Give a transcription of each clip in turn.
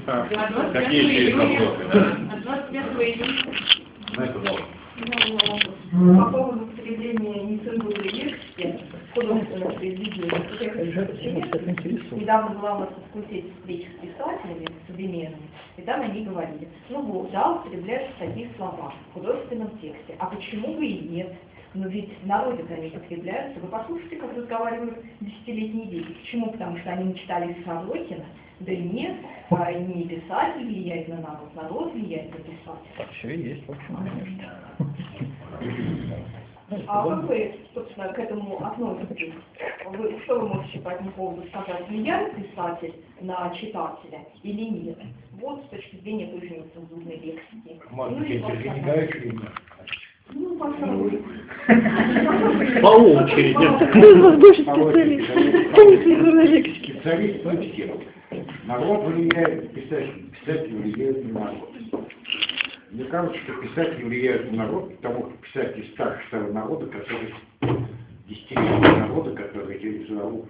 Какие еще есть вопросы? От 25 июня. Знаете, пожалуйста. По поводу употребления нецензурной лексики в художественных произведениях. Недавно была у нас на факультете встреча с писателями современными, и там они говорили, ну вот, да, употребляются такие слова в художественном тексте, а почему бы и нет? Но ведь в народе-то они употребляются. Вы послушайте, как разговаривают десятилетние дети. Почему? Потому что они не читали Сорокина. Да нет, не писатель влияет на народ, народ влияет на писателя. Так все и есть, в общем, конечно. А как вы, собственно, к этому относитесь? Что вы можете по этому поводу сказать? Влияет писатель на читателя или нет? Вот с точки зрения той же нецензурной лексики. Может быть, Сергей Николаевич или нет? Ну, пожалуй. По очереди. Кто из вас больше специалист? По нецензурной лексике. Специалист по всем. Народ влияет, писатель влияет на народ. Мне кажется, что писатели влияют на народ, потому что писатель старше того народа, который десятилетия народа, который делится на руку.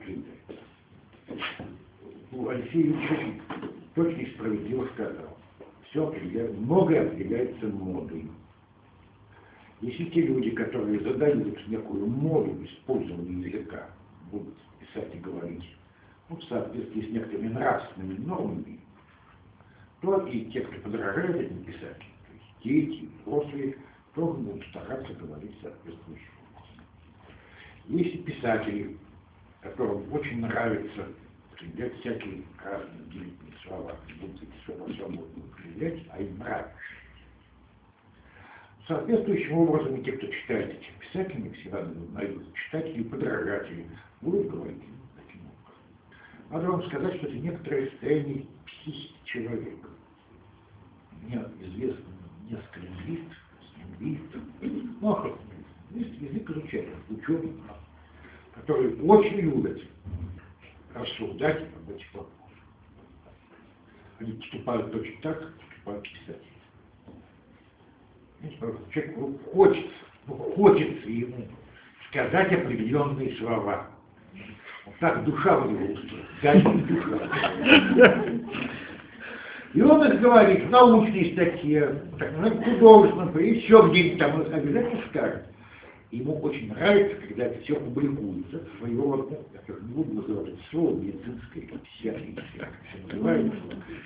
Алексей Ильич очень точно и справедливо сказал. Все определяется, многое определяется модой. Если те люди, которые задают некую моду использования языка, будут писать и говорить, ну, в соответствии с некоторыми нравственными нормами, то и те, кто подражает этим писателям, то есть дети, взрослые, тоже будут стараться говорить соответствующим образом. Если писатели, которым очень нравится употреблять всякие разные удивительные слова, будут эти слова свободно употреблять, а им нравится, соответствующим образом и те, кто читает этих писателей, всегда найдут читатели и подражатели, будут говорить таким образом. Надо вам сказать, что это некоторое состояние психики человека. Мне известно несколько лингвистов, ну а что, язык изучают, ученые, которые очень любят рассуждать об этих вопросах. Они поступают точно так, как поступают писатели. Человеку хочется ему сказать определенные слова. Вот так душа в него устроена, душа. И он их говорит в научной статье, в художественном, еще где-нибудь там обязательно скажет. Ему очень нравится, когда это все публикуется, своего рода, я не буду называть это слово медицинское, психиатрическое, как все называется.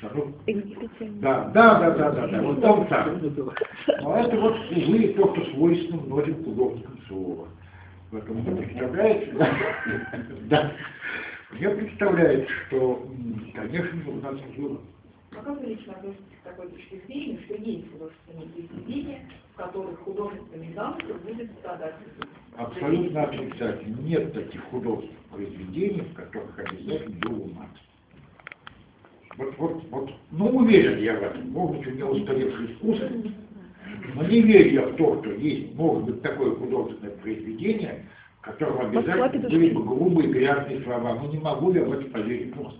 Да, вот он так. Но это вот, увы, то, что свойственно многим художникам слова. Поэтому мне представляется, да, мне представляется, что, конечно, у нас было. А как вы лично относитесь к такой точке зрения, что есть художественные произведения, в которых художественный замысел будет страдать? Абсолютно отрицательно. Нет таких художественных произведений, в которых обязательно был мат. Ну уверен я в этом, может быть, у меня устаревший искусство, но не верю я в то, что есть, может быть, такое художественное произведение, в котором обязательно были бы грубые грязные слова. Ну не могу я в это поверить просто.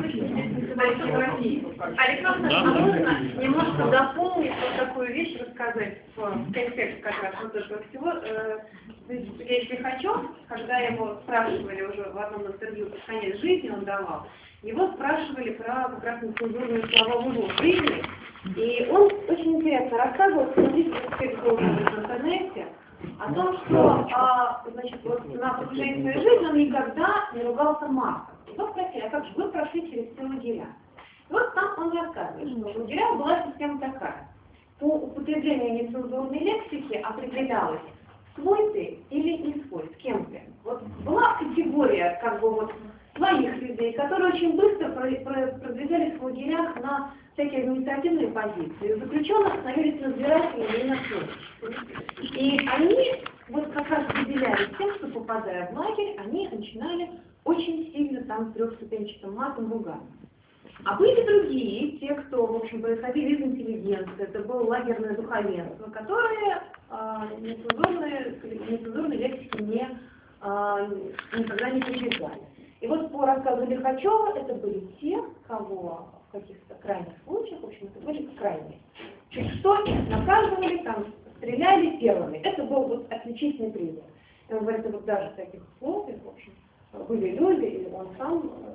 Александр, можно немножко дополнить вот такую вещь, рассказать в контексте как раз вот этого всего. Сергей Лихачев, когда его спрашивали уже в одном интервью под конец жизни, он давал, его спрашивали про как раз нецензурные слова в его жизни, и он очень интересно рассказывал, смотрите, как в интернете, о том, что значит, вот на протяжении своей жизни он никогда не ругался матом. Его спросили, а как же вы прошли через все лагеря? И вот там он рассказывает, что в лагерях была система такая. По употреблению нецензурной лексики определялось, свой ты или не свой, с кем ты. Вот была категория как бы вот своих людей, которые очень быстро продвигались в лагерях на всякие административные позиции. Заключенных становились надзирателями и надзорщиками. И они вот как раз выделялись тем, что попадая в лагерь, они начинали очень сильно там трехступенчатым матом ругаться. А были другие, те, кто, в общем, происходили из интеллигенции, это было лагерное духовенство, которые нецензурной лексики никогда не прибегали. И вот по рассказу Лихачева это были те, кого в каких-то крайних случаях, в общем, это были крайние. Чуть что их наказывали, там, стреляли первыми. Это был вот отличительный признак. И он говорит, вот даже в таких условиях, в общем, были люди, и он сам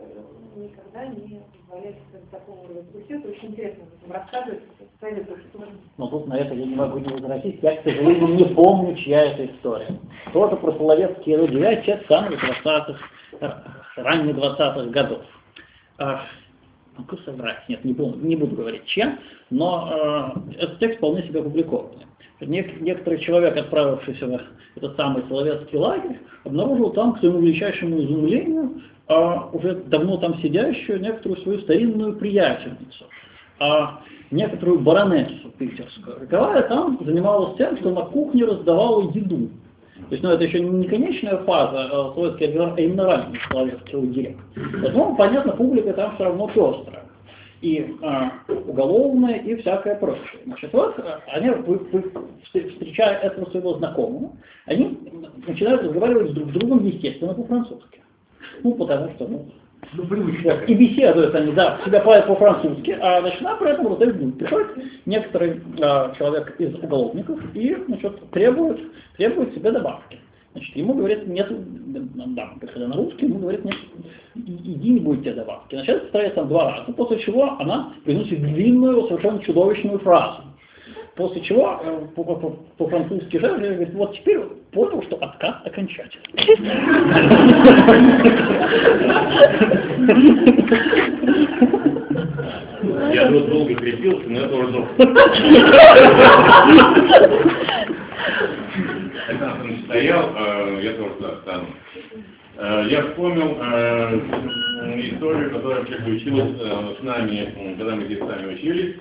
никогда не позволяет такого рода. Все это очень интересно рассказывать, советую, что... Но тут на это я не могу не возразить. Я, к сожалению, не помню, чья это история. Тоже про соловецкие лагеря тех самых 20-х, ранних 20-х годов. Могу соврать, нет, не помню, не буду говорить чья, но этот текст вполне себе опубликованный. Некоторый человек, отправившийся в этот самый соловецкий лагерь, обнаружил там, к своему величайшему изумлению, уже давно там сидящую некоторую свою старинную приятельницу, некоторую баронессу питерскую, которая там занималась тем, что на кухне раздавала еду. То есть, это еще не конечная фаза советских лагерей, а именно ранних соловецких лагерей. Поэтому, понятно, публика там все равно пестрая. И уголовная, и всякое прочее. Значит, вот они, встречая этого своего знакомого, они начинают разговаривать друг с другом, естественно, по-французски. Потому что, и беседуют они, да, себя палят по-французски, а начинают при этом раздают. Приходит некоторый человек из уголовников и, значит, требует себе добавки. Значит, ему говорят, нет, да, когда на русский, ему говорят, нет, иди, не будет тебе добавки. Начинает ставить там 2 раза, после чего она произносит длинную, совершенно чудовищную фразу. После чего по-французски же говорит, вот теперь понял, что отказ окончательный. Я тут долго крепился, но это уже стоял, я тоже стану. Я вспомнил историю, которая приключилась с нами, когда мы здесь сами учились.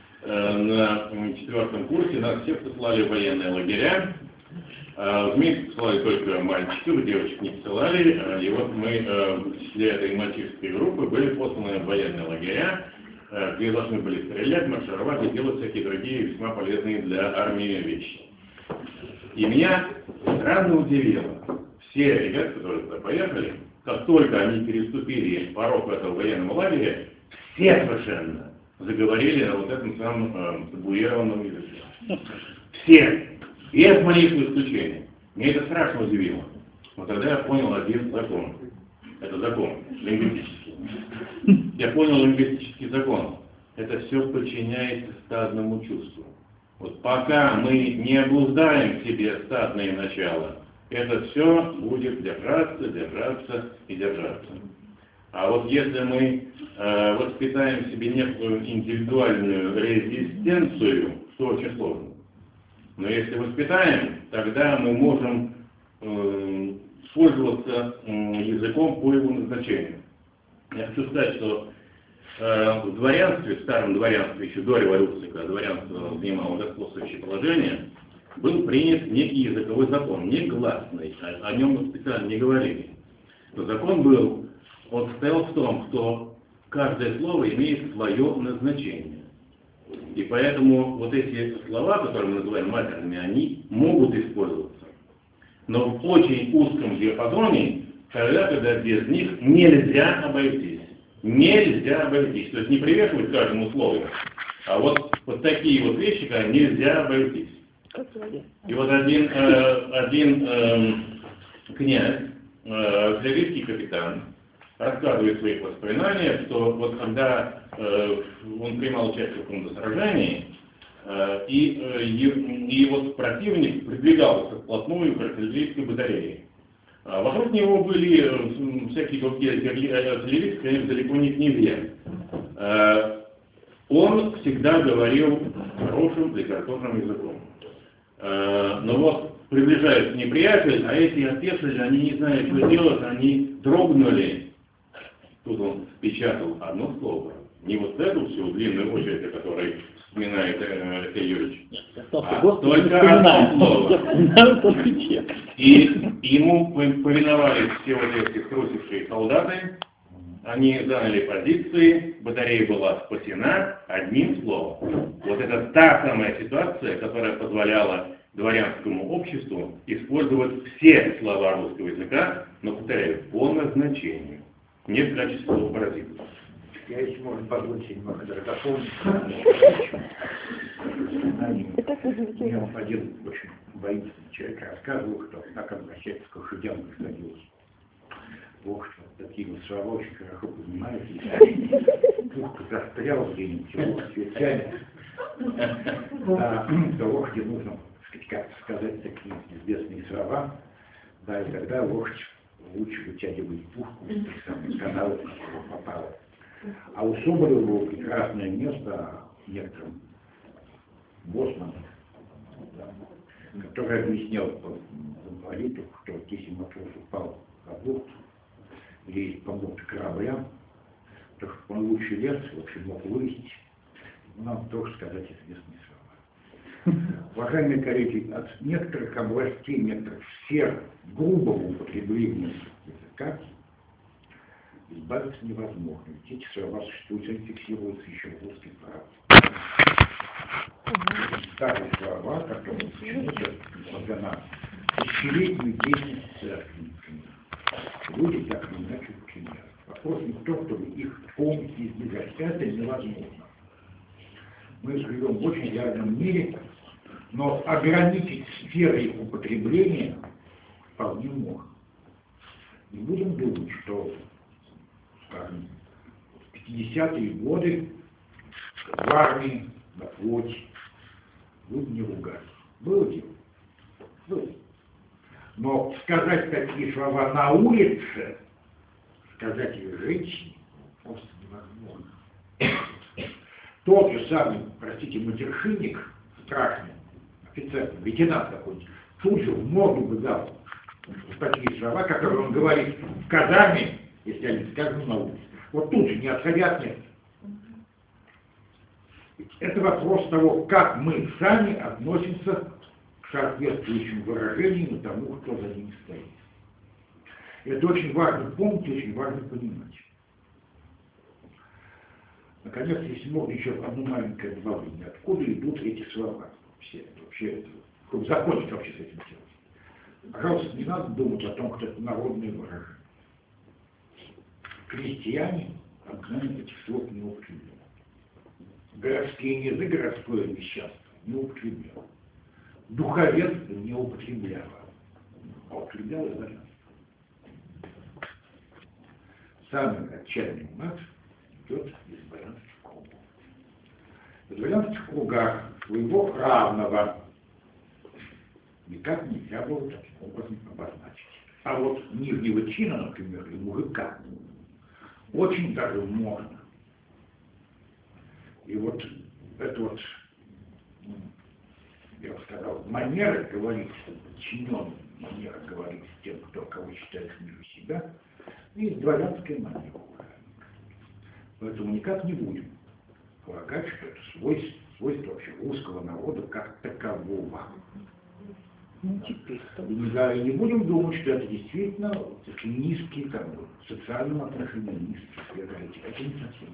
На 4-м курсе нас всех посылали в военные лагеря. Вместе посылали только мальчиков, девочек не посылали. И вот мы в числе этой мальчишеской группы были посланы в военные лагеря, где должны были стрелять, маршировать и делать всякие другие весьма полезные для армии вещи. И меня странно удивило. Все ребята, которые туда поехали, как только они переступили порог этого военного лагеря, все совершенно заговорили на вот этом самом табуированном языке. Все. Без малейшего исключения. Меня это страшно удивило. Но тогда я понял один закон. Это закон лингвистический. Я понял лингвистический закон. Это все подчиняется стадному чувству. Вот пока мы не обуздаем в себе стадное начало, это все будет держаться, держаться и держаться. А вот если мы воспитаем в себе некую индивидуальную резистенцию, что очень сложно. Но если воспитаем, тогда мы можем пользоваться языком по его назначению. Я хочу сказать, что в дворянстве, в старом дворянстве, еще до революции, когда дворянство занимало господствующее положение, был принят некий языковой закон, негласный, о нем мы специально не говорили. Но закон был, он состоял в том, что каждое слово имеет свое назначение. И поэтому вот эти слова, которые мы называем матерными, они могут использоваться. Но в очень узком диапазоне, когда без них нельзя обойтись. Нельзя обойтись. То есть не привешивать каждому слову, а вот такие вот вещи, когда нельзя обойтись. И вот один князь, артиллерийский капитан, рассказывает в своих воспоминаниях, что вот когда он принимал участие в каком-то сражении, и вот противник придвигался вплотную к артиллерийской батарее. Вокруг него были всякие другие артиллеристы, конечно, далеко не князья. Он всегда говорил хорошим литературным языком. Но вот приближается неприятель, а эти опешили, они не знают, что делать, они дрогнули. Тут он печатал одно слово. Не вот эту всю длинную очередь, о которой вспоминает Алексей Юрьевич, а только одно слово. И ему повиновались все вот эти струсившие солдаты, они заняли позиции, батарея была спасена одним словом. Вот это та самая ситуация, которая позволяла дворянскому обществу использовать все слова русского языка, но, повторяю, по назначению, не в качестве паразитов. Я, если можно позволить себе немного даже дополнить. Мне один очень воинственный человек рассказывал, кто так обращается к лошадям, садился. Ох, такие вот слова очень хорошо понимаете. Пушка застряла где-нибудь, его все тянет. То лошади нужно, как сказать, такие известные слова. Да, и тогда лошадь лучше вытягивает пушку из самых каналов, в которую попала. А у Соболева было прекрасное место некоторым боссманом, да, который объяснял инвалиду, что если матрос упал в бухту или помог кораблям, то он лучше лес, в общем, мог вылезть. Нам тоже сказать известные слова. Уважаемые коллеги, от некоторых областей, некоторых сфер грубого употребления языка избавиться невозможно. Ведь эти слова существуют, они фиксируются еще в русской правде. Старые слова, которые почему-то благодаря тысячелетнюю деятельность церкви. Люди так или иначе употребляют. Вопрос не в том, чтобы их полностью избегать. Это невозможно. Мы живем в очень реальном мире, но ограничить сферы их употребления вполне можно. Не будем думать, что, скажем, в 50-е годы в армии, на флоте люди не ругались. Было дело? Было. Но сказать такие слова на улице, сказать их женщине, просто невозможно. Тот же самый, простите, матершинник, страшный, офицер, лейтенант какой-нибудь, тут же в морду бы дал такие слова, которые он говорит в казарме, если они скажут на улице. Вот тут же, не отходя от места. Это вопрос того, как мы сами относимся к соответствующим выражениям и тому, кто за ними стоит. Это очень важно помнить, очень важно понимать. Наконец, если можно, еще одно маленькое добавление. Откуда идут эти слова? Все, вообще, чтобы закончить вообще с этим делом. Пожалуйста, не надо думать о том, что это народное выражение. Крестьяне обыкновенно этих слов не употребляли. Городские язык, городское мещанство не употреблял. Духовенство не употребляло. А употреблял дворянство. Самый отчаянный мат идет из дворянских кругов. В дворянских кругах своего равного никак нельзя было таким образом обозначить. А вот нижнего чина, например, и мужика, очень даже можно. И вот это вот, я бы сказал, манера говорить, подчиненная манера говорить с тем, кто кого считает ниже себя, и дворянская манера. Поэтому никак не будем полагать, что это свойство вообще русского народа как такового. И не будем думать, что это действительно такие низкие, там, в социальном отношении низкие. Это не совсем.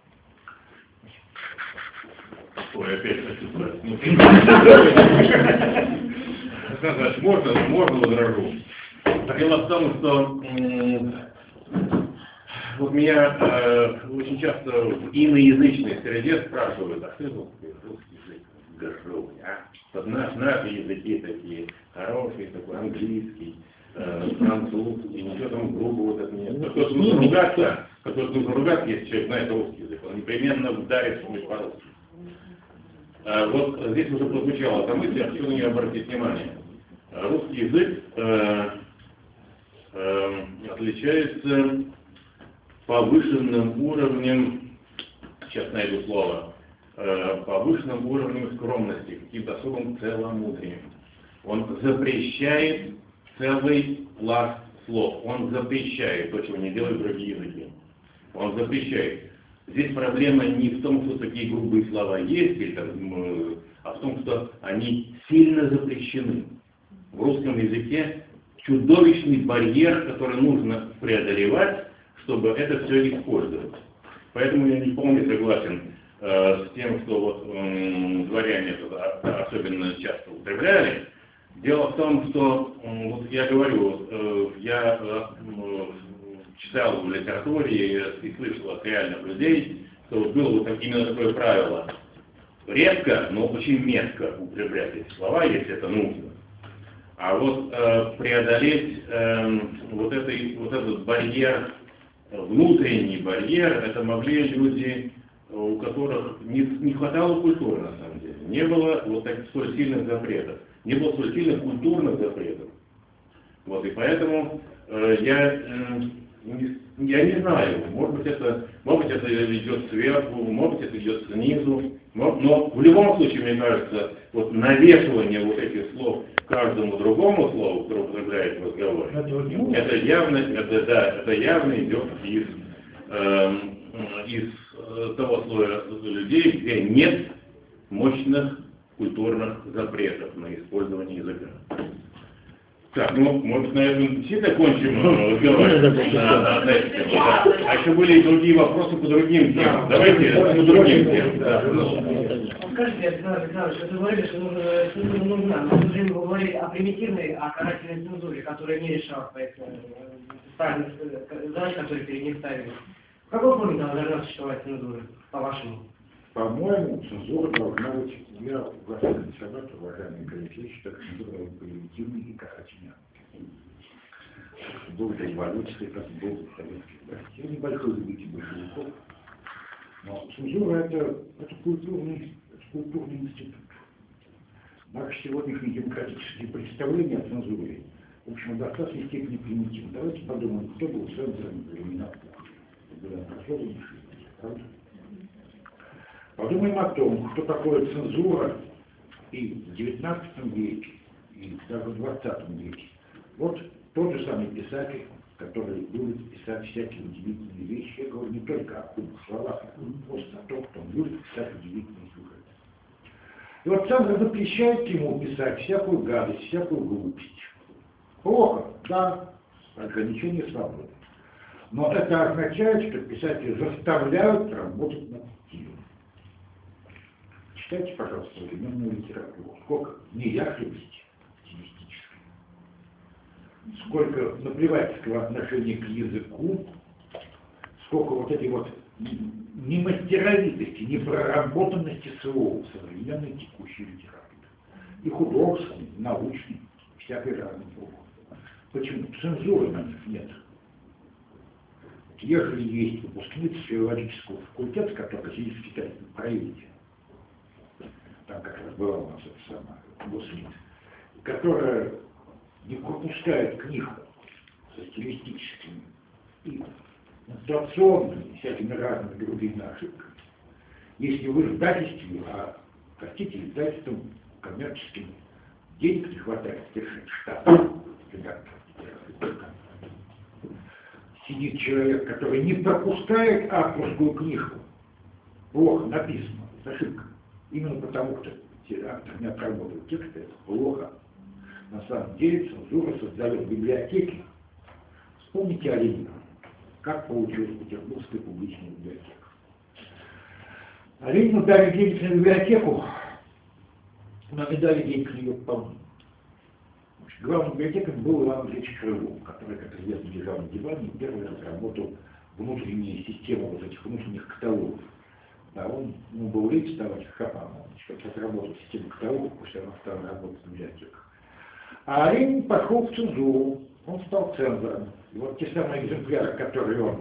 Ой, опять хочу спросить. Значит, можно возражу. Дело в том, что вот меня очень часто в иноязычной среде спрашивают, а что это русский язык? Гожу, а? Наши языки такие хорошие, такой английский, французский, ничего там грубого вот нет. Кто-то нужно ругаться, если человек знает русский язык, он непременно ударит что-нибудь по-русски. Вот здесь уже прозвучала эта мысль, я хочу на нее обратить внимание. Русский язык отличается повышенным уровнем, сейчас найду слово, повышенным уровнем скромности, каким-то особым целомудрием. Он запрещает целый пласт слов. Он запрещает то, чего не делают другие языки. Он запрещает. Здесь проблема не в том, что такие грубые слова есть, а в том, что они сильно запрещены. В русском языке чудовищный барьер, который нужно преодолевать, чтобы это все использовать. Поэтому я не вполне согласен с тем, что вот дворяне это особенно часто употребляли. Дело в том, что, вот я говорю, я читал в литературе и слышал от реальных людей, что вот было вот именно такое правило. Редко, но очень метко употреблять эти слова, если это нужно. А вот преодолеть вот этот барьер, внутренний барьер, это могли люди, у которых не хватало культуры на самом деле. Не было вот таких столь сильных запретов, не было столь сильных культурных запретов. Вот, и поэтому я не знаю, может быть это идет сверху, может быть это идет снизу, но в любом случае, мне кажется, вот навешивание вот этих слов каждому другому слову, которое употребляет в разговоре, это явно идет из того слоя людей, где нет мощных культурных запретов на использование языка. Так, ну, может, на этом все закончим разговаривать. А еще были и другие вопросы по другим темам. Давайте по другим темам. Скажите, Александр Александрович, вы говорили, что цензура нужна, но в то же время вы говорили о примитивной, о карательной цензуре, которая не решала своих задач, которые перед ней ставили. В какой форме должна существовать цензура, по-вашему? По-моему, цензура должна быть, я уважаемый консерватор, уважаемый коллеги, считаю, цензура должна быть примитивной и карательной. Был революция, как был советский власть. Я небольшой любитель большевиков, но цензура это культурный институт. Наши сегодняшние демократические представления о цензуре, в общем, в достаточной степени примитивны. Давайте подумаем, кто был цензором в времена эпохи. Это была образованная жизнь, правда? Подумаем о том, что такое цензура и в XIX веке, и даже в XX веке. Вот тот же самый писатель, который любит писать всякие удивительные вещи, я говорю не только о словах, а просто о том, что он любит писать удивительные сюжеты. И вот цензор запрещает ему писать всякую гадость, всякую глупость. Плохо, да, ограничение свободы. Но это означает, что писатели заставляют работать над стилем. Читайте, пожалуйста, современную литературу. Сколько неясности стилистической, сколько наплевательского отношения к языку, сколько вот этой вот немастеровитости, непроработанности слова в современной текущей литературе. И художественной, и научной, всякой разной формы. Почему? Цензуры на них нет. Если есть выпускница филологического факультета, который сидит в китайском правительстве, там как раз была у нас эта самая Гослит, которая не пропускает книг со стилистическими и интонационными, всякими разными другими ошибками. Если в издательстве, простите, издательством коммерческим денег не хватает держать штат редактора, сидит человек, который не пропускает авторскую книжку, плохо написано, с ошибкой. Именно потому, что автор не отработал текст, это плохо. На самом деле цензура создает библиотеки. Вспомните о Ленине, как получилась Петербургская публичная библиотека. А Ленину дали денег на библиотеку, но не дали денег на ее пополнение. Главным библиотекарем был Иван Ильич Крылов, который, как известно, лежал на диване и первый разработал внутреннюю систему вот этих внутренних каталогов. Да, он был лень вставать в хапан, он разработал систему каталогов, после этого стал работать в библиотеках. А Ленин пошел в цензуру, он стал цензором. И вот те самые экземпляры, которые он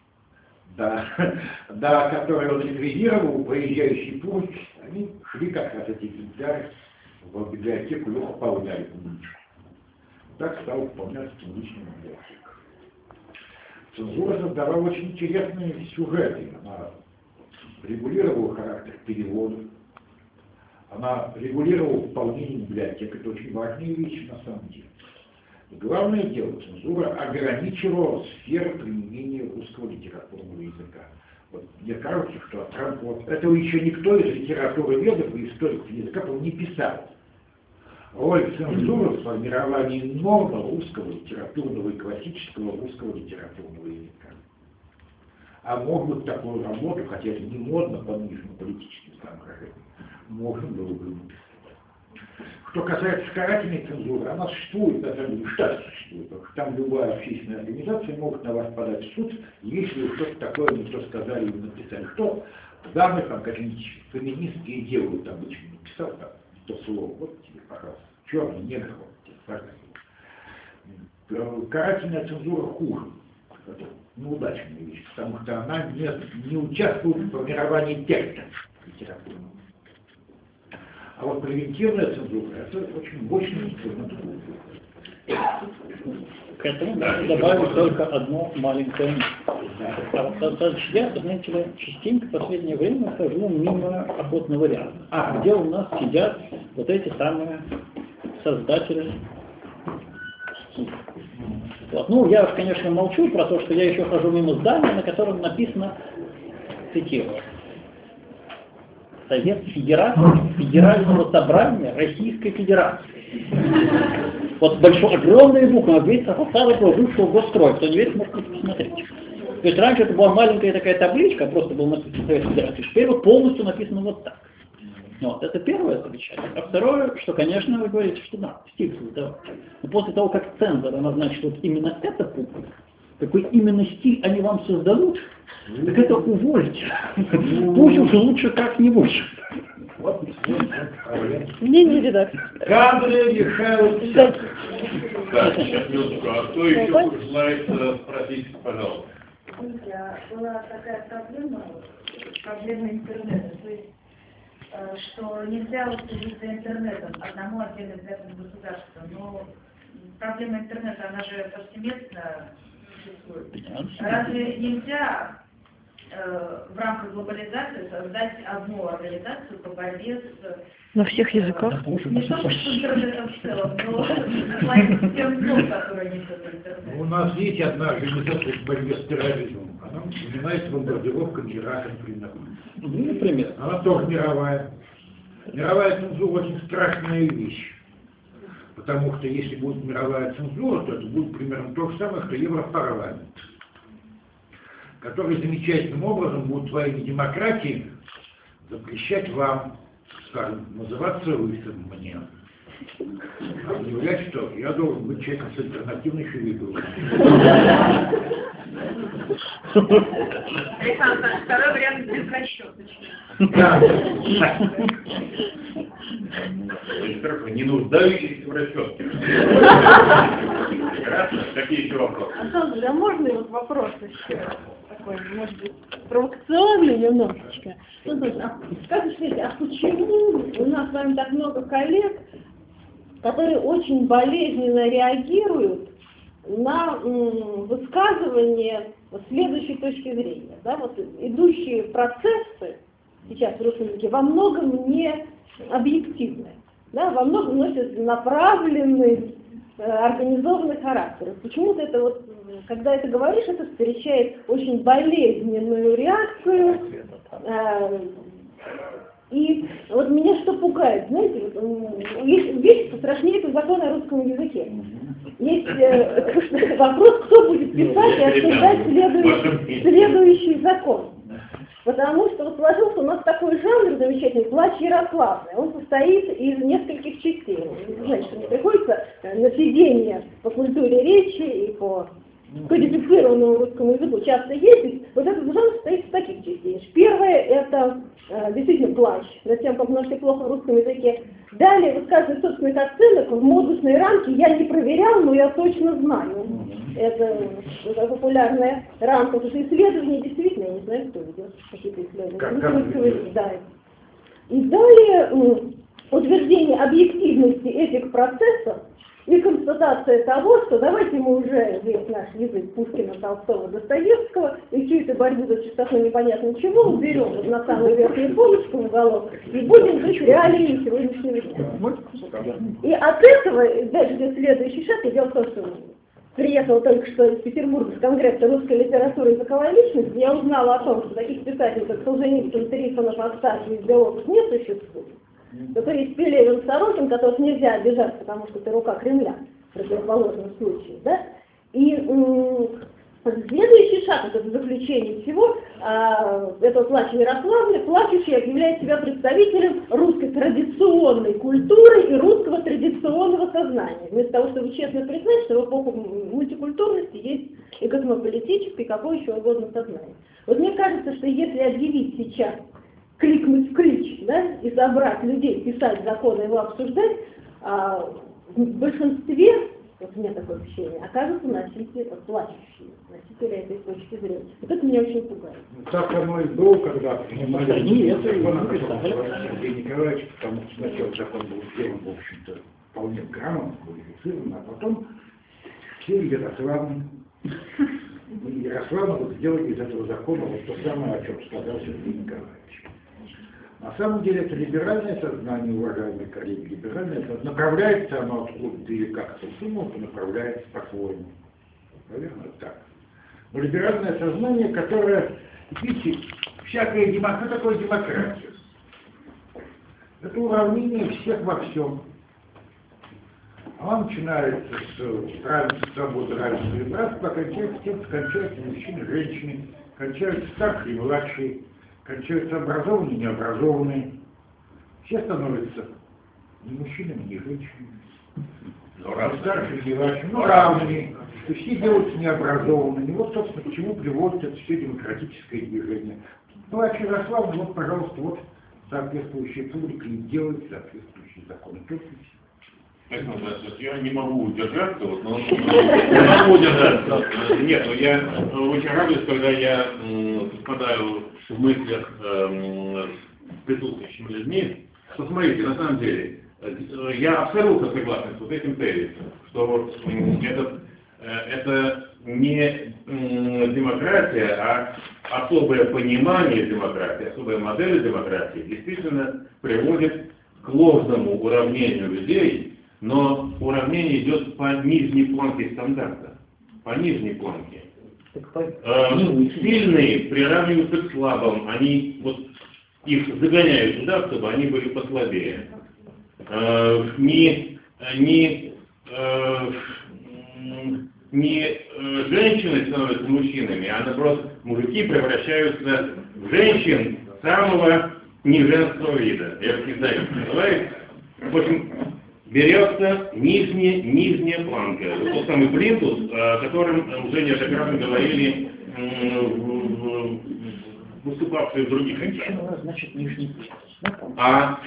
ликвидировал, проезжающий путь, они шли как раз эти экземпляры в библиотеку и пополняли публично. Так стала выполняться публичная библиотека. Цензура создавала очень интересные сюжеты. Она регулировала характер переводов, она регулировала выполнение библиотек. Это очень важные вещи на самом деле. И главное дело, цензура ограничивала сферу применения русского литературного языка. Вот мне кажется, что вот этого еще никто из литературоведов и историков языка не писал. Роль цензуры в формировании нормы русского литературного и классического русского литературного языка. А может быть такую работу, хотя это не модно по нынешним политическим соображениям, можно было бы написать. Что касается карательной цензуры, она существует, на самом деле, штат существует, потому что там любая общественная организация может на вас подать в суд, если вы что-то такое не то сказали или написали. Что в данных там какие-нибудь феминистские делают обычно написал там то слово, вот тебе, пожалуйста, черный негр, вот тебе Карательная цензура хуже. Это неудачная вещь, потому что она не участвует в формировании текста литературного. А вот превентивная цензура — это очень мощный инструмент. К этому можно добавить только одно маленькое. Я, знаете ли, частенько в последнее время хожу мимо охотного ряда, где у нас сидят вот эти самые создатели. Вот. Ну, я, конечно, молчу про то, что я еще хожу мимо здания, на котором написано, цитирую, Совет Федерального собрания Российской Федерации. Вот большой, огромные буквы, весь фасад этого бывшего госстроя, кто не верит, может посмотреть. То есть раньше это была маленькая такая табличка, просто был написан Совет Федерации, теперь вот полностью написано вот так. Вот, это первое замечание. А второе, что, конечно, вы говорите, что да, стиль создавать. Но после того, как цензор назначит вот именно это публика, какой именно стиль они вам создадут, так это увольте. Пусть уже лучше как-нибудь. Мнение редактора. Кадры решают все. Так, сейчас минутку. А кто еще желает спросить, пожалуйста? Была такая проблема интернета. То есть, что нельзя уследить за интернетом одному отдельно взятому государству. Но проблема интернета, она же повсеместно существует. Разве нельзя в рамках глобализации создать одну организацию по борьбе с... На всех языках? Не только с интернетом в целом, но с тем злом, которое несет интернет. У нас есть одна организация по борьбе с терроризмом. Она занимается бомбардировками Ирака, например. Например. Она тоже мировая. Мировая цензура очень страшная вещь. Потому что если будет мировая цензура, то это будет примерно то же самое, что Европарламент, который замечательным образом будет своими демократиями запрещать вам, скажем, называться лысым мне. Объявлять, что я должен быть человеком с альтернативной фигурой. Александр, второй вариант бесрасчеточный. Да. Не нуждающиеся в расчетке. Прекрасно. Какие еще вопросы? Антон, а можно вот вопрос еще такой, может быть, провокационный немножечко? Как вы считаете, а почему у нас с вами так много коллег, которые очень болезненно реагируют на высказывание следующей точки зрения? Да? Вот идущие процессы сейчас в русском языке во многом не объективны, да? Во многом носят направленный, организованный характер. Почему-то это вот, когда это говоришь, это встречает очень болезненную реакцию. И вот меня что пугает, знаете, есть вещь пострашнее, как закон о русском языке. Есть вопрос, кто будет писать и обсуждать следующий закон. Потому что вот сложился у нас такой жанр замечательный, плач Ярославны. Он состоит из нескольких частей. Значит, мне приходится на сидение по культуре речи и по кодифицированному русскому языку часто ездить. Вот этот жанр состоит из таких частей. Первое — это действительно плач, затем, как можете плохо в русском языке. Далее высказывание собственных оценок в модусной рамке я не проверял, но я точно знаю. Это популярная рамка, потому что исследования действительно, я не знаю, кто ведет какие-то исследования. Да. И далее утверждение объективности этих процессов и констатация того, что давайте мы уже весь наш язык Пушкина, Толстого, Достоевского и всю эту борьбу за чистоту непонятно чего уберем вот на самую верхнюю полочку в уголок и будем жить реалиями сегодняшнего дня. И от этого дальше идет следующий шаг. И дело в том, что приехала только что из Петербурга с конгресса русской литературы и языковой личности, я узнала о том, что таких писателей, как Солженицын, Трифонов, Астафьев и Белов не существует. Только есть Пелевин, Сорокин, которых нельзя обижать, потому что ты рука Кремля в противоположном случае, да? И следующий шаг, это заключение всего, этого плача Ярославны, плачущий объявляет себя представителем русской традиционной культуры и русского традиционного сознания. Вместо того, чтобы честно признать, что в эпоху мультикультурности есть и космополитическое, и какое еще угодно сознание. Вот мне кажется, что если объявить сейчас, кликнуть в клич, да, и собрать людей, писать законы, его обсуждать, в большинстве, вот у меня такое ощущение, окажутся носители, плачущие, носители этой точки зрения. Вот это меня очень пугает. Так оно и было, когда принимали закон, о котором это говорил Сергей Николаевич, потому что сначала закон был сделан, в общем-то, вполне грамотно, квалифицированно, а потом все Ярославны. И Ярославны вот сделали из этого закона вот то самое, о чем сказал Сергей Николаевич. На самом деле это либеральное сознание, уважаемые коллеги, либеральное сознание, направляется оно откуда-то или как-то сумма, направляется по-своему. Наверное, так. Но либеральное сознание, которое, видите, всякая демократия, что такое демократия? Это уравнение всех во всем. Она начинается с равенства, свободы, равенства и братства, а кончается тем, что кончаются мужчины и женщины, кончаются старшие и младшие, кончаются образованные и необразованные. Все становятся ни мужчинами, ни женщинами. Но старшие и младшие, но равными. То есть все делаются необразованными. Вот, собственно, к чему приводит это все демократическое движение. Младший Ярослав, вот, пожалуйста, вот соответствующая публика и делает соответствующие законы. Я не могу удержаться, вот, но не могу удержаться. Нет, но я очень радуюсь, когда я совпадаю в мыслях с присутствующими людьми. Что смотрите, на самом деле, я абсолютно согласен с вот этим тезисом, что это не демократия, а особое понимание демократии, особая модель демократии действительно приводит к ложному уравнению людей. Но уравнение идет по нижней планке стандарта. По нижней планке. Сильные приравниваются к слабым. Они вот их загоняют туда, чтобы они были послабее. Не женщины становятся мужчинами, а наоборот мужики превращаются в женщин самого неженского вида. Я не знаю, как это называется. В общем, берется нижняя планка. Тот самый плинтус, о котором уже неоднократно говорили выступавшие в других местах. Значит, нижний плинтус.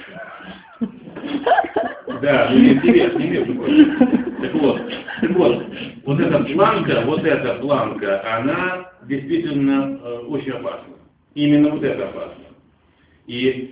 Да, ну интереснее, между прочим. Так вот, вот эта планка, она действительно очень опасна. Именно вот это опасно. И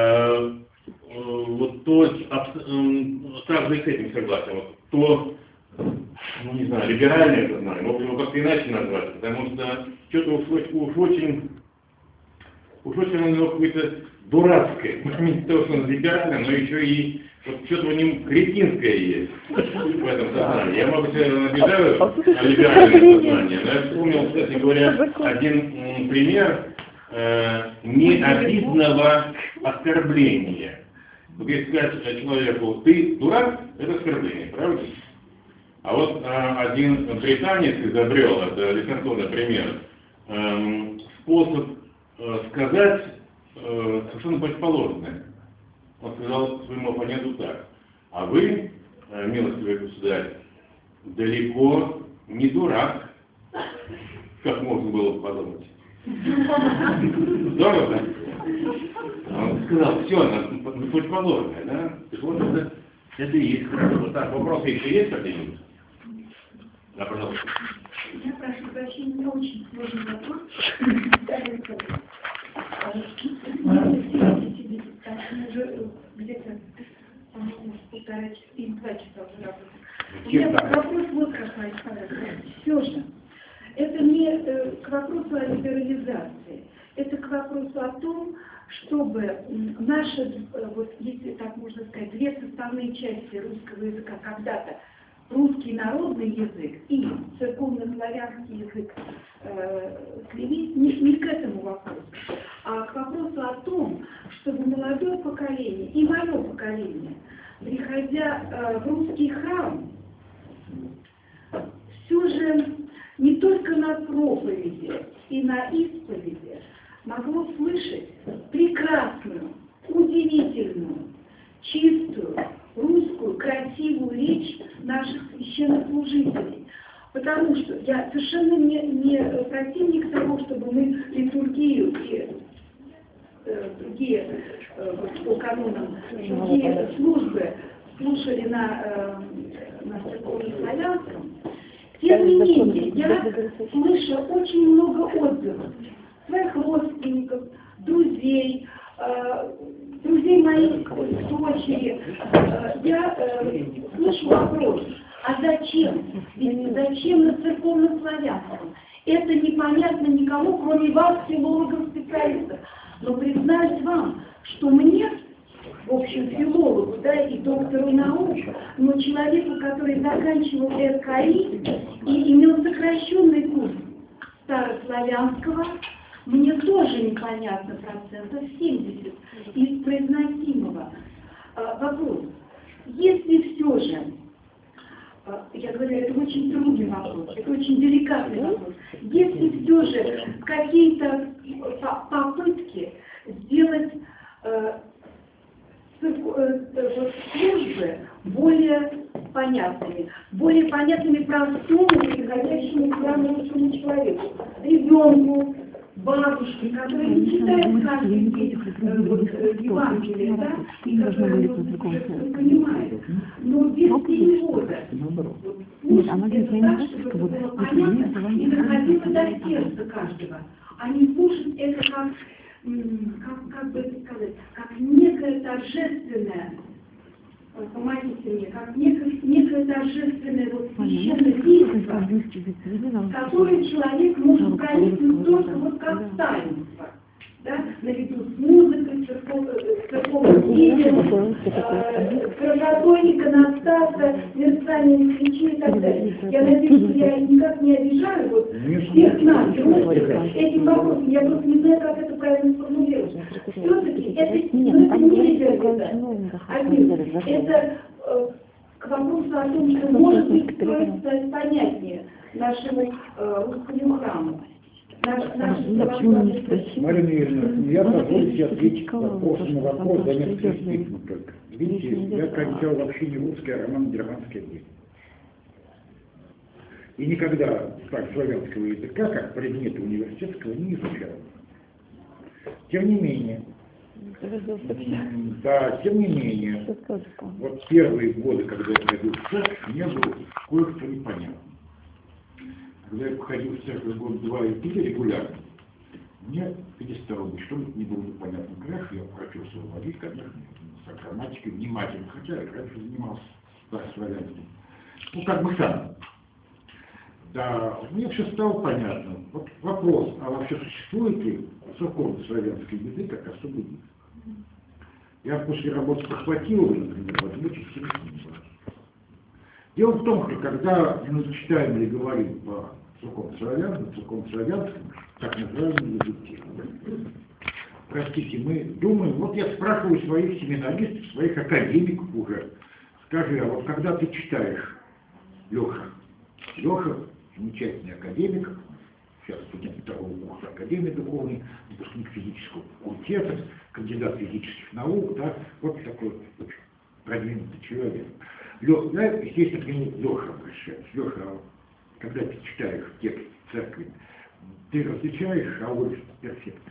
вот то, также и с этим согласен, вот то, ну не знаю, либеральное сознание, мог его как-то иначе назвать, потому что что-то уж очень у него какое-то дурацкое, не то, что он либеральное, но еще и вот что-то у него кретинское есть в этом сознании. Я, может быть, обижаю на либеральное сознание, но я вспомнил, кстати говоря, один пример необидного оскорбления. Вот если сказать человеку, ты дурак, это оскорбление, правда? А вот один британец изобрел, это дистанционный пример, способ сказать совершенно противоположное. Он сказал своему оппоненту так: а вы, милостивый государь, далеко не дурак, как можно было подумать. Здорово, да? Он сказал, все, на противоположное, да? Так вот это и есть хорошо. Так, вопросы еще есть какие-нибудь? Да, пожалуйста. Я прошу прощения, не очень сложный вопрос. Уже где-то, по-моему, 1,5 часа, 2 часа уже работаю. У меня вопрос вот какой, Александр. Все же, это не к вопросу о либерализации, это к вопросу о том, чтобы наши, вот если так можно сказать, две составные части русского языка когда-то, русский народный язык и церковно-славянский язык не к этому вопросу, а к вопросу о том, чтобы молодое поколение и мое поколение, приходя в русский храм, все же не только на проповеди и на исповеди могло слышать прекрасную, удивительную, чистую, русскую, красивую речь наших священнослужителей. Потому что я совершенно не противник того, чтобы мы литургию и другие по канонам, другие службы слушали на церковно-славянском. Тем не менее, я слышу очень много отзывов своих родственников, друзей, друзей моих дочери. Я слышу вопрос, а зачем? Ведь зачем на церковно-славянском? Это непонятно никому, кроме вас, филологов, специалистов. Но признаюсь вам, что мне, в общем, филологу, да, и доктору наук, но человеку, который заканчивал РКИ и имел сокращенный курс старославянского, мне тоже непонятно 70% из произносимого. Вопрос. Если все же, я говорю, это очень трудный вопрос, это очень деликатный вопрос, если все же какие-то попытки сделать службы более понятными простому, приходящему к русскому человеку, ребенку, бабушке, которые не читают каждый день Евангелие, да, и которые понимают, но без перевода. Она это так, чтобы было понятно и доходило до сердца каждого, а не слушать это как бы это сказать, как некое торжественное, помогите мне, как некое торжественное священное действие, которое человек может проникнуть только вот как таинство, да, наряду с музыкой, церковным пением, красотой иконостаса, мерцанием свечей и так далее. Я надеюсь, что я никак не обижаю вот всех нас, этим вопросом. Я просто не знаю, как это правильно сформулировать. Все-таки это не вероятно. Это к вопросу о том, что может быть стать понятнее нашему русскому храму. Марина Юрьевна, я позволю себе ответить вопросом на вопрос за несколько секунд только. Видите, я кончал вообще не русский, а романо-германский отдел. И никогда славянского языка, как предмета университетского, не изучал. Тем не менее, вот первые годы, когда я ходил в церковь, мне было кое-что непонятно. Когда я походил в церковь год 2 и 3 регулярно, мне перестало быть что-нибудь не было непонятно. Конечно, я прочувствовал водить, конечно, с грамматикой внимательно, хотя я раньше занимался старославянским. Ну, как бы сам. Да, мне все стало понятно. Вот вопрос, а вообще существует ли церковно-славянский язык как особый язык? Я после работы похватил его, например, в отличие от всего. Дело в том, что когда мы читаем или говорим по церковно-славянскому, так называемому языке, простите, мы думаем, вот я спрашиваю своих семинаристов, своих академиков уже, скажи, а вот когда ты читаешь Леша, замечательный академик, сейчас студент второго курса Академии духовной, выпускник физического факультета, кандидат физических наук, да, вот такой очень продвинутый человек. Я, естественно, к нему Леша обращаюсь. Леша, когда ты читаешь текст церкви, ты различаешь ауру перфект?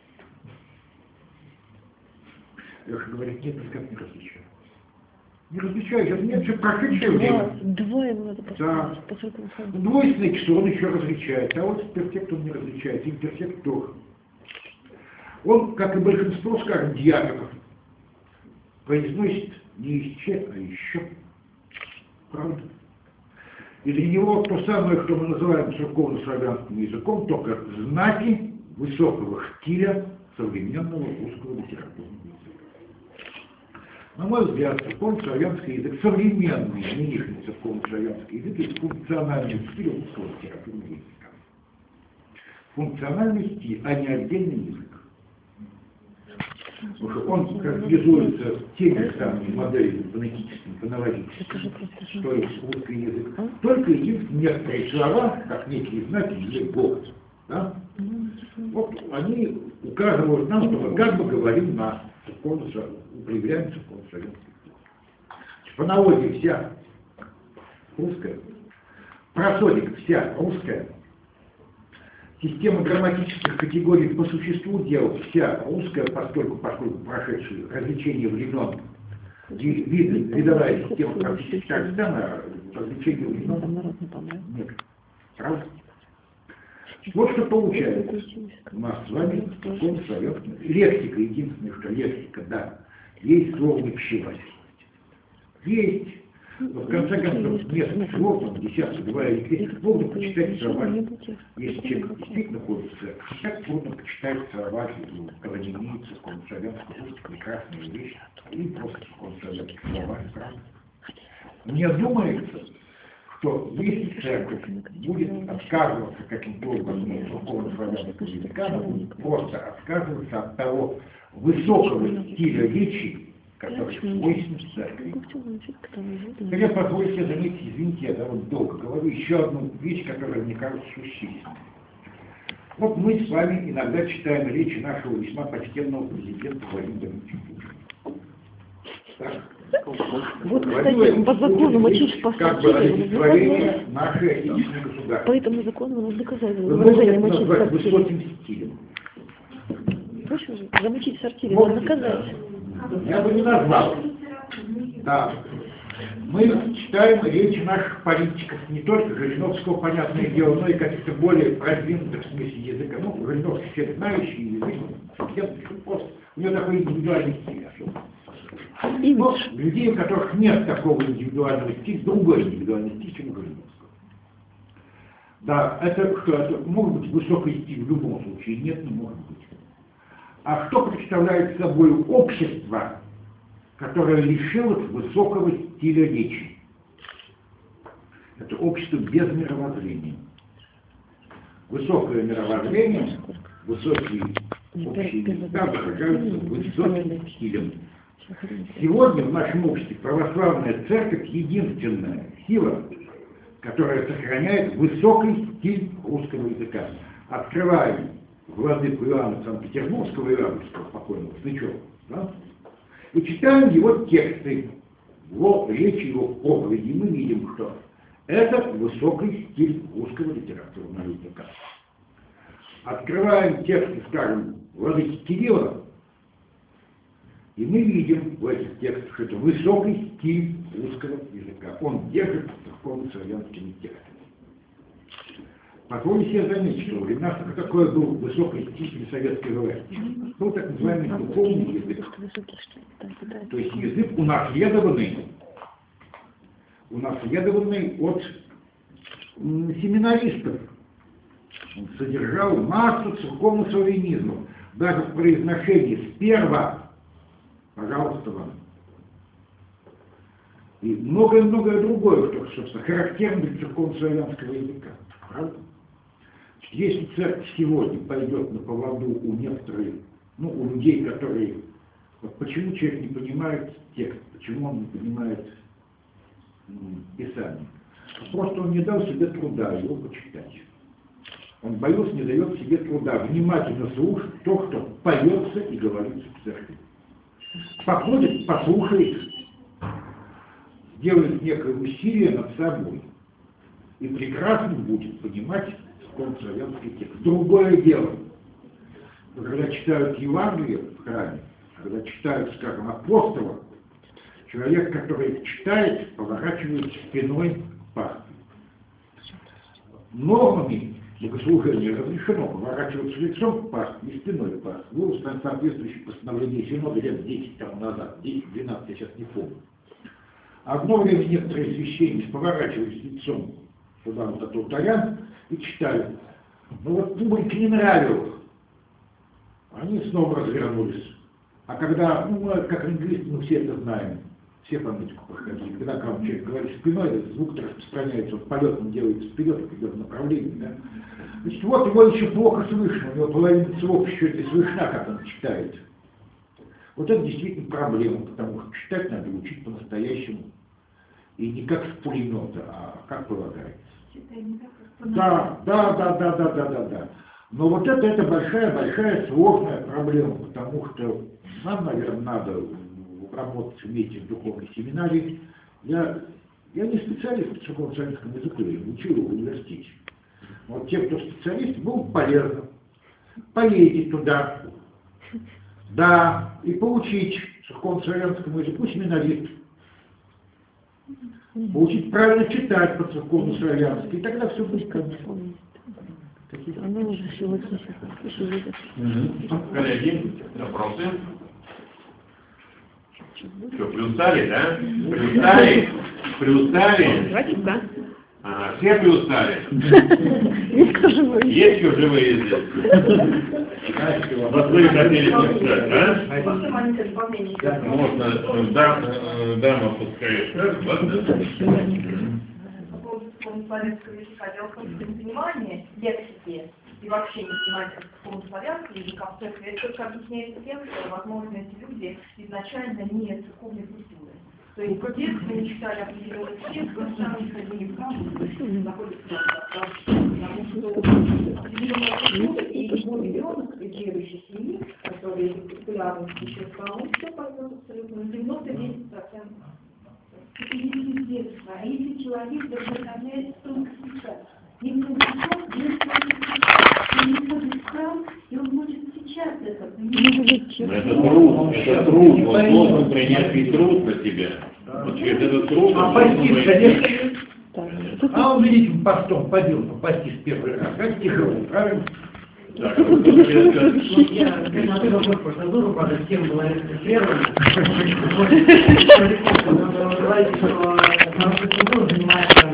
Леша говорит, нет, никак не различаю. Не различаю, нет, все прошедшее время. Да. Двойственное число он еще различает, а вот перфект он не различает, имперфект тоже. Он, как и большинство, скажем, диаконов, произносит не еще, а еще. Правда? И для него то самое, что мы называем церковно-славянским языком, только знаки высокого стиля современного русского литературного языка. На мой взгляд, церковно-славянский язык, современный нынешний церковно-славянский язык, это функциональный стиль русского литературного языка. Функциональный стиль, а не отдельный язык. Потому что он характеризуется теми же самыми моделями фонетическими, фонологическими, что и русский язык. Только есть некоторые слова, как некие знаки, или бог. Да? Вот они указывают нам, что мы как бы говорим на употребляем церковно-славянский язык. Фонология вся русская, просодик вся русская, система грамматических категорий по существу дела вся русская, поскольку прошедшие развлечения времен видовая система практически так же, да, развлечения нет. Правда? Вот что получается. У нас с вами закон советский. Лексика, единственное, что лексика, да. Есть слово «пищевать». Есть. Но в конце концов, нет слов, там, десятки, два или три. Можно почитать словарь. Если человек действительно хочет, так трудно почитать словарь академии, церковно-славянскую, это прекрасная вещь. И просто церковно-славянский словарь, правда. Мне думается, что если церковь будет отказываться каким-то образом от церковно-славянского языка, она будет просто отказываться от того высокого стиля речи, который свойственен церкви. Хотя позвольте заметить, извините, я довольно долго говорю, еще одну вещь, которая мне кажется существенной. Вот мы с вами иногда читаем речи нашего весьма почтенного президента Владимира Путина. Так. Вот, кстати, по закону мочить по как бы олицетворение нашей этичной государства. По этому закону надо доказать Вы выражение можете мочить в назвать сортире. высоким стилем. Прошу, замочить в сортире надо доказать. Я бы не назвал. Да. Мы читаем речи наших политиков, не только Жириновского, понятное дело, но и каких-то более продвинутых в смысле языка. Ну, Жириновский все знающий язык, у него такой индивидуальный стиль особо. Но людей, у которых нет такого индивидуального стиля, другой индивидуальный стиль, чем у Жириновского. Да, это может быть высокий стиль в любом случае, нет, не может быть. А что представляет собой общество, которое лишилось высокого стиля речи? Это общество без мировоззрения. Высокое мировоззрение, высокие общие места выражаются высоким стилем. Сегодня в нашем обществе православная церковь единственная сила, которая сохраняет высокий стиль русского языка. Открываем владыку Иоанна Санкт-Петербургского и Иоанновского, покойного Снычева, да? И читаем его тексты, его речи, его проповеди, и мы видим, что это высокий стиль русского литературного языка. Открываем тексты, скажем, владыки Кирилла, и мы видим в этих текстах, что это высокий стиль русского языка. Он держит церковно-славянскими текстами. Позвольте себе заметить, что у нас такой был высокий стиль при советской власти. Был так называемый духовный язык. То есть язык унаследованный от семинаристов. Он содержал массу церковно-славянизмов. Даже в произношении сперва, пожалуйста, вам. И многое-многое другое, что, собственно, характерно для церковно-славянского языка. Правда? Если церковь сегодня пойдет на поводу у некоторых, у людей, которые... Вот почему человек не понимает текст, почему он не понимает Писание? Просто он не дал себе труда его почитать. Он боялся, не дает себе труда внимательно слушать то, что поется и говорится в церкви. Походит, послушает, делает некое усилие над собой и прекрасно будет понимать церковно-славянский текст. Другое дело, когда читают Евангелие в храме, когда читают, скажем, апостолов, человек, который читает, поворачивает спиной к пастве. Нормами богослужения разрешено поворачиваться лицом к пастве и спиной к пастве. Было соответствующее постановление Синода лет 10 назад, 10-12, я сейчас не помню. Одно время некоторые священники поворачивались лицом сюда вот от алтаря и читали. Но вот публике не нравилось. Они снова развернулись. А когда, мы, как лингвисты, мы все это знаем, все фонетику проходили. Когда к вам человек говорит спиной, этот звук распространяется, вот полет он делается вперед, идет в направлении. Да? Значит, вот его еще плохо слышно, у него половина слов еще не слышна, как он читает. Вот это действительно проблема, потому что читать надо учить по-настоящему. И не как с пулемета, а как полагается. Да. Но вот это большая сложная проблема, потому что нам, наверное, надо работать вместе в духовной семинарии. Я не специалист по церковно-славянскому языку, я учил в университете. Вот те, кто специалист, было полезно. Поедете туда, Да, и поучить церковно-славянскому языку семинарист. Поучить правильно читать по-церковно-славянски, и тогда все будет конечно. Коллеги, вопросы? Что, приустали, да? Приустали? Приустали? Да. Ага, все приустали? Есть еще живые здесь? Вот вы хотели написать, да? Можно, дама пускай скажет, ладно? Славянского языка. Дело в том, что непонимание лексики и вообще непонимание славянского языка в церкви, это только объясняется тем, что, возможно, эти люди изначально не церковной культуры. То есть в детстве не читали определенный текст, но сами не ходили в храм, находятся потому что определенная культура и любой ребенок из верующей семьи, который популярен еще в храме, все пойдет абсолютно на 90-10%. Это если детство, а если человек вдохновляется только сейчас. Не ходит в храм, и он может сейчас это понимать. Это труд, он должен принять и труд на себя. Вот через этот труд... А он великим постом ходил, постись первый раз, как тяжело, правильно? Так, Я смотрю вопрос по цензуру, правда, тема была несколько прервана. Вы говорите, что наша цензура занимается,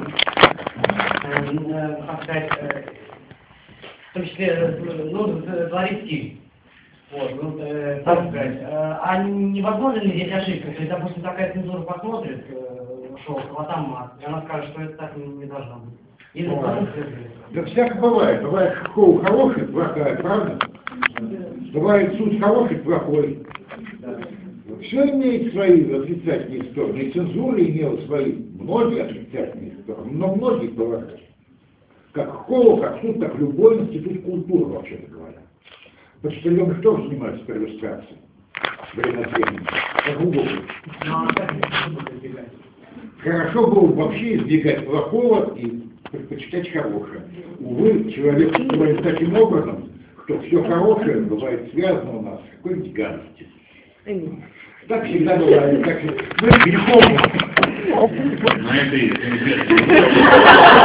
как сказать, в том числе, творит стиль. Вот, так сказать. А невозможно ли здесь ошибка? То есть, допустим, такая цензура посмотрит шоу «Хватам мат», и она скажет, что это так не должно быть. Или да всяко бывает. Бывает школа хорошая, плохая, правда? Бывает суд хороший, плохой. Все имеет свои отрицательные стороны. И цензура имела свои многие отрицательные стороны, но многие бывают. Как школа, как суд, так любой институт культуры, вообще-то говоря. Почтальоны тоже занимаются переиллюстрацией. Время от времени. Как угодно. Хорошо было вообще избегать плохого и предпочитать хорошее. Увы, человек устроен таким образом, что все хорошее бывает связано у нас с какой-нибудь гадостью. Так всегда бывает. Так что мы грехом. На это есть.